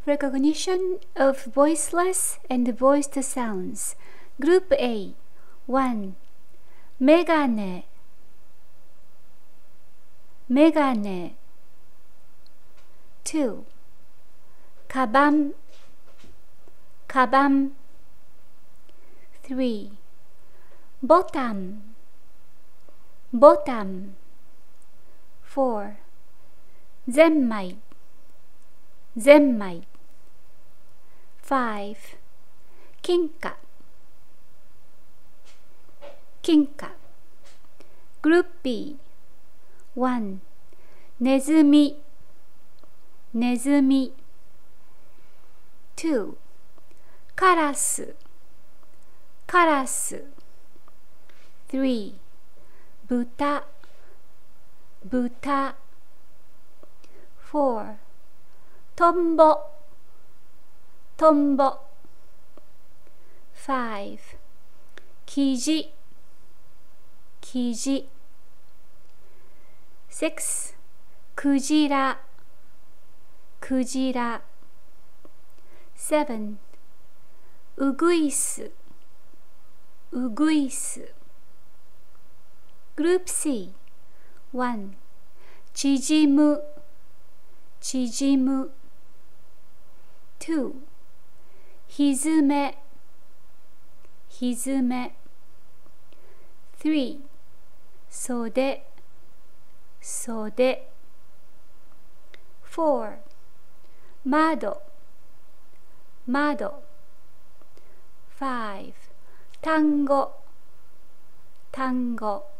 Recognition of voiceless and voiced sounds. Group A. 1. メガネメガネ 2. カバンカバン 3. ボタンボタン 4. ゼンマイゼンマイ 5. 金貨金貨 Group B. 1. ネズミネズミ 2. カラスカラス 3. 豚豚 4. トンボトンボ 5. キジキジ 6. クジラクジラ 7. ウグイスウグイス Group C. 1. 縮む縮む 2. ひずめひずめ 3. 袖袖 4. 窓窓 5. 単語単語